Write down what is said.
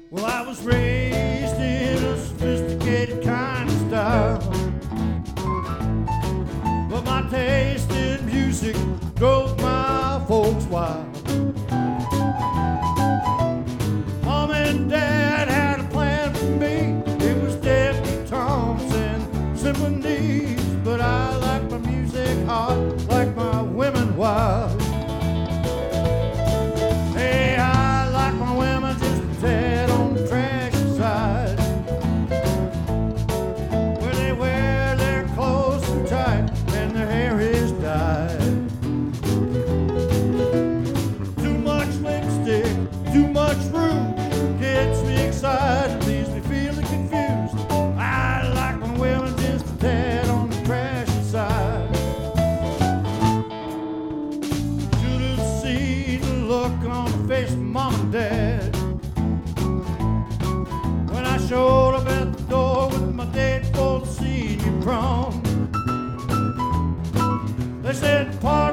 Well, I was raised in a sophisticated kind of style, but my taste in music drove my folks wild. Mom and Dad had a plan for me. It was debutantes and symphonies, but I like my music hot, like my women wild. Hey, I like my women just a tad on the trashy side, where they wear their clothes so tight and their hair is dyed. Too much lipstick, too much rouge gets me excited, leaves me feeling confused. I like my women just a tad on the trashy side. Should have seen the look on the face of Mom and Dad when I showed up at the door with my date for the senior prom. They said,